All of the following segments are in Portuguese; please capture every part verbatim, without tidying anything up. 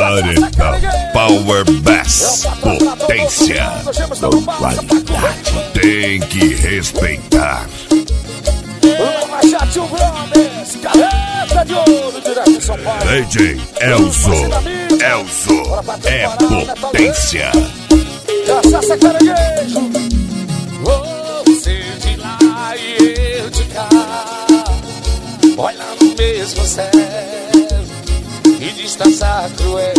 Paredão Power Bass, potência com qualidade. Tem que respeitar. D J Elzo, Elzo é potência. Cachaça caranguejo, você de lá e eu de cá, olha no mesmo céu e distância cruel.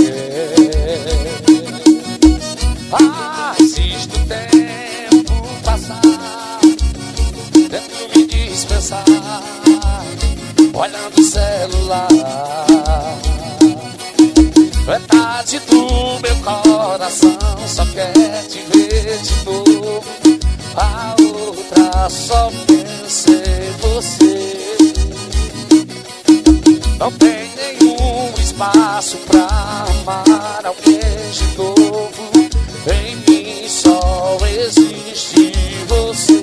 Assisto o tempo passar, tento me dispensar, olhando o celular. Metade do meu coração só quer te ver de novo, a outra só pensa em você. Não tem nenhum espaço pra amar alguém de novo, em mim só existe você.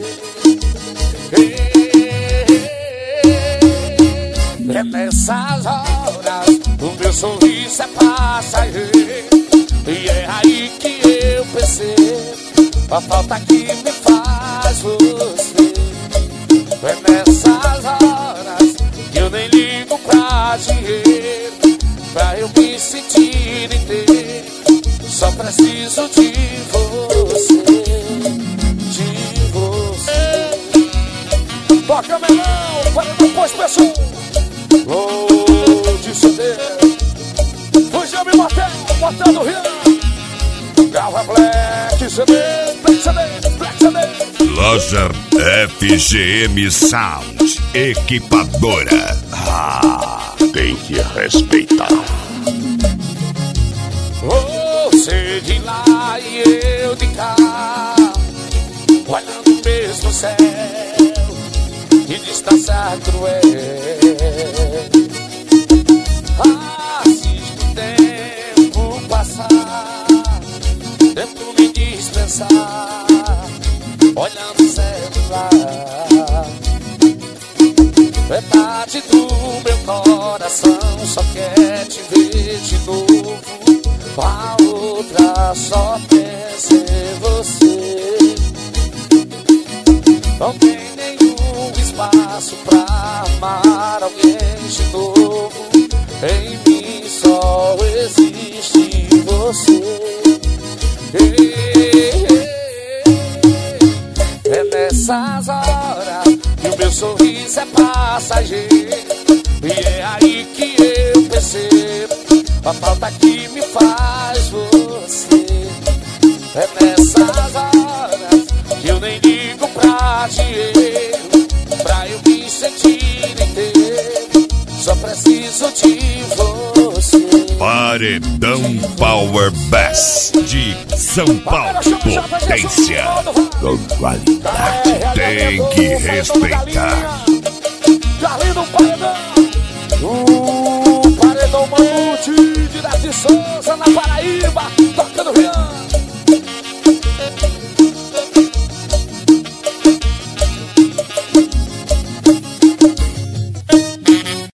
É nessas horas o meu sorriso é passageiro, e é aí que eu percebo a falta que me faz você. É nessas horas que eu nem ligo pra dinheiro, pra eu me sentir inteiro, só preciso de você, de você. Toca melão, para depois pessoal. Oh, de C D, fugiu me batendo, batendo Rio. Galva Black C D, Black C D, Black C D. Loja F G M Sound, equipadora. Ah, tem que respeitar. Você de lá e eu de cá, olhando o mesmo céu e distância cruel. Assisto o tempo passar, tento me dispensar, olhando o celular. Metade do meu coração só quer te ver de novo, a outra só pensa em você. Não tem nenhum espaço pra amar alguém de novo, em mim só existe você. É nessas horas que o meu sorriso é passageiro, e é aí que eu percebo a falta que me faz você. É nessas horas que eu nem ligo pra dinheiro, pra eu me sentir inteiro, só preciso de você. Paredão Power Bass de São Paulo, potência com qualidade. Tem que respeitar. Carlinho do Paredão, o Paredão Mamute, direto de Souza, na Paraíba.